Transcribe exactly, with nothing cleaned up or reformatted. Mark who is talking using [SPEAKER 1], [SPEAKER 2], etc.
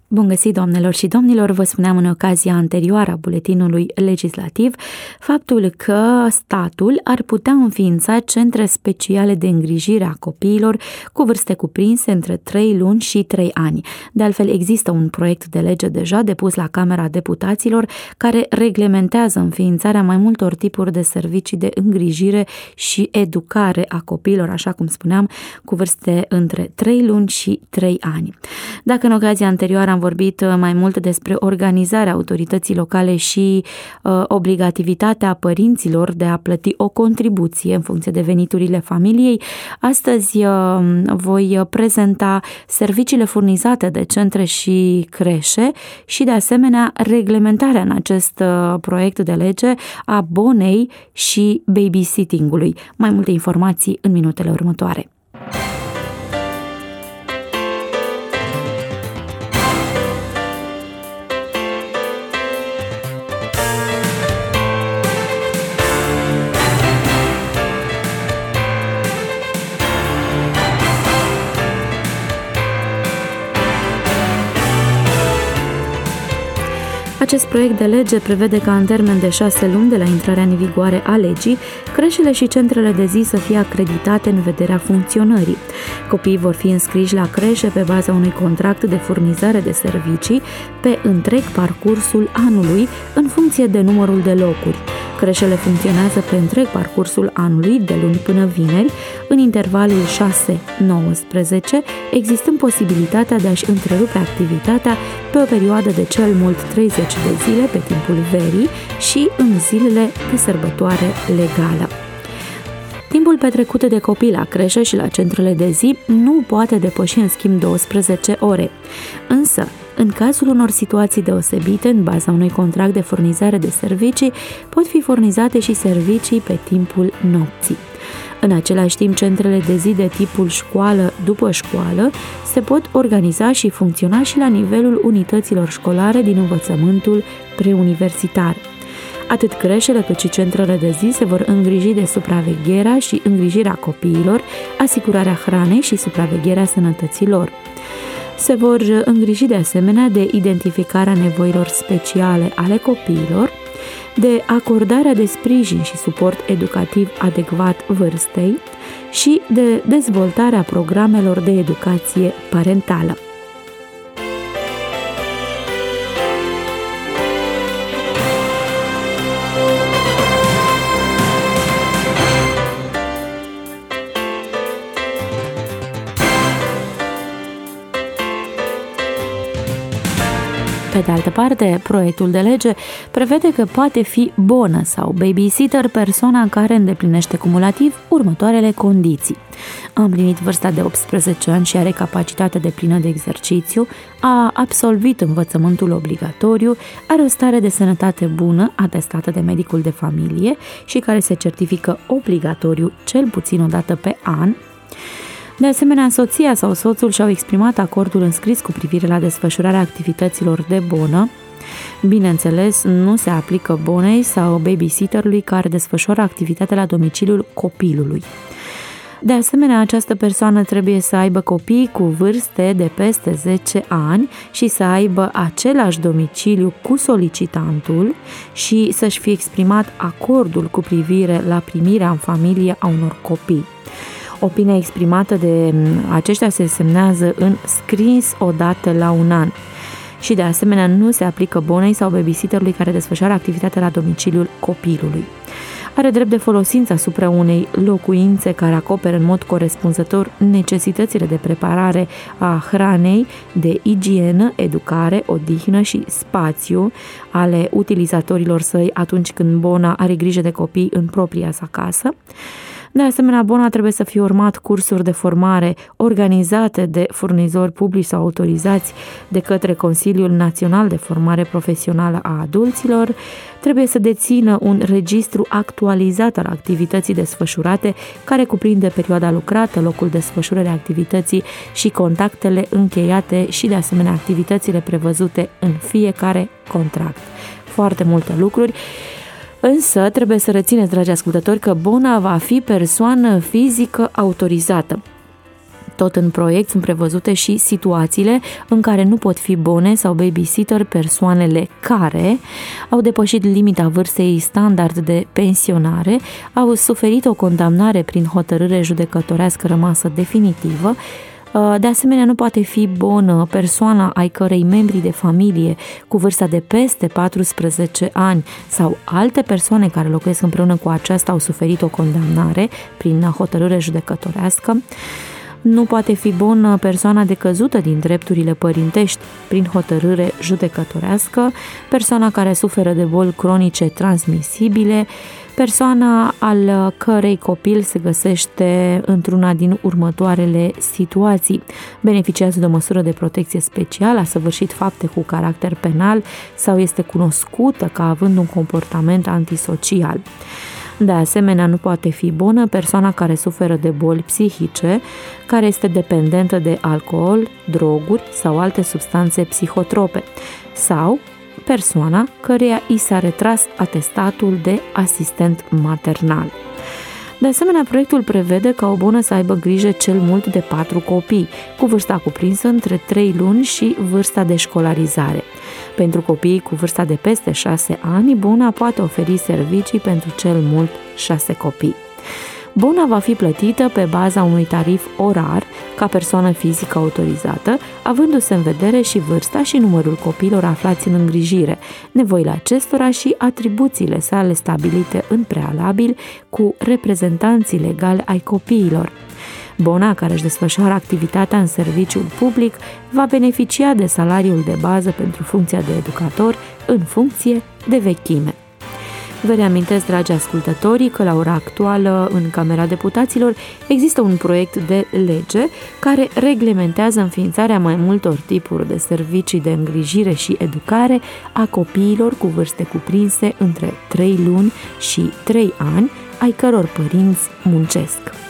[SPEAKER 1] Bun găsit, doamnelor și domnilor! Vă spuneam în ocazia anterioară a buletinului legislativ faptul că statul ar putea înființa centre speciale de îngrijire a copiilor cu vârste cuprinse între trei luni și trei ani. De altfel, există un proiect de lege deja depus la Camera Deputaților care reglementează înființarea mai multor tipuri de servicii de îngrijire și educare a copiilor, așa cum spuneam, cu vârste între trei luni și trei ani. Dacă în ocazia anterioară am vorbit mai mult despre organizarea autorității locale și uh, obligativitatea părinților de a plăti o contribuție în funcție de veniturile familiei, astăzi uh, voi prezenta serviciile furnizate de centre și creșe și, de asemenea, reglementarea în acest uh, proiect de lege a bonei și babysitting-ului. Mai multe informații în minutele următoare. Acest proiect de lege prevede ca în termen de șase luni de la intrarea în vigoare a legii, creșele și centrele de zi să fie acreditate în vederea funcționării. Copiii vor fi înscriși la creșe pe baza unui contract de furnizare de servicii pe întreg parcursul anului, în funcție de numărul de locuri. Creșele funcționează pe întreg parcursul anului, de luni până vineri, în intervalul șase nouăsprezece, existând posibilitatea de a-și întrerupe activitatea pe o perioadă de cel mult treizeci de zile pe timpul verii și în zilele de sărbătoare legală. Timpul petrecut de copii la creșă și la centrele de zi nu poate depăși în schimb douăsprezece ore. Însă, în cazul unor situații deosebite, în baza unui contract de furnizare de servicii, pot fi furnizate și servicii pe timpul nopții. În același timp, centrele de zi de tipul școală după școală se pot organiza și funcționa și la nivelul unităților școlare din învățământul preuniversitar. Atât creșele cât și centrele de zi se vor îngriji de supravegherea și îngrijirea copiilor, asigurarea hranei și supravegherea sănătății lor. Se vor îngriji de asemenea de identificarea nevoilor speciale ale copiilor, de acordarea de sprijin și suport educativ adecvat vârstei și de dezvoltarea programelor de educație parentală. Pe de altă parte, proiectul de lege prevede că poate fi bonă sau babysitter persoana care îndeplinește cumulativ următoarele condiții: a împlinit vârsta de optsprezece ani și are capacitate deplină de exercițiu, a absolvit învățământul obligatoriu, are o stare de sănătate bună atestată de medicul de familie și care se certifică obligatoriu cel puțin o dată pe an. De asemenea, soția sau soțul și-au exprimat acordul înscris cu privire la desfășurarea activităților de bonă. Bineînțeles, nu se aplică bonei sau babysitterului care desfășoară activitatea la domiciliul copilului. De asemenea, această persoană trebuie să aibă copii cu vârste de peste zece ani și să aibă același domiciliu cu solicitantul și să-și fie exprimat acordul cu privire la primirea în familie a unor copii. Opinia exprimată de aceștia se semnează în scris odată la un an. Și de asemenea nu se aplică bonei sau babysitterului care desfășoară activitatea la domiciliul copilului. Are drept de folosință asupra unei locuințe care acoperă în mod corespunzător necesitățile de preparare a hranei, de igienă, educare, odihnă și spațiu ale utilizatorilor săi atunci când bona are grijă de copii în propria sa casă. De asemenea, bona trebuie să fie urmat cursuri de formare organizate de furnizori publici sau autorizați de către Consiliul Național de Formare Profesională a Adulților, trebuie să dețină un registru actualizat al activității desfășurate, care cuprinde perioada lucrată, locul desfășurării activității și contactele încheiate și, de asemenea, activitățile prevăzute în fiecare contract. Foarte multe lucruri. Însă trebuie să rețineți, dragi ascultători, că bona va fi persoană fizică autorizată. Tot în proiect sunt prevăzute și situațiile în care nu pot fi bone sau babysitter persoanele care au depășit limita vârstei standard de pensionare, au suferit o condamnare prin hotărâre judecătorească rămasă definitivă. De asemenea, nu poate fi bonă persoana ai cărei membri de familie cu vârsta de peste paisprezece ani sau alte persoane care locuiesc împreună cu aceasta au suferit o condamnare prin hotărâre judecătorească. Nu poate fi bonă persoana decăzută din drepturile părintești prin hotărâre judecătorească, persoana care suferă de boli cronice transmisibile, persoana al cărei copil se găsește într-una din următoarele situații: beneficiază de o măsură de protecție specială, a săvârșit fapte cu caracter penal sau este cunoscută ca având un comportament antisocial. De asemenea, nu poate fi bonă persoana care suferă de boli psihice, care este dependentă de alcool, droguri sau alte substanțe psihotrope, sau persoana căreia i s-a retras atestatul de asistent maternal. De asemenea, proiectul prevede ca o bonă să aibă grijă cel mult de patru copii, cu vârsta cuprinsă între trei luni și vârsta de școlarizare. Pentru copiii cu vârsta de peste șase ani, bona poate oferi servicii pentru cel mult șase copii. Bona va fi plătită pe baza unui tarif orar, ca persoană fizică autorizată, avându-se în vedere și vârsta și numărul copiilor aflați în îngrijire, nevoile acestora și atribuțiile sale stabilite în prealabil cu reprezentanții legali ai copiilor. Bona care își desfășoară activitatea în serviciul public va beneficia de salariul de bază pentru funcția de educator în funcție de vechime. Vă reamintesc, dragi ascultători, că la ora actuală în Camera Deputaților există un proiect de lege care reglementează înființarea mai multor tipuri de servicii de îngrijire și educare a copiilor cu vârste cuprinse între trei luni și trei ani, ai căror părinți muncesc.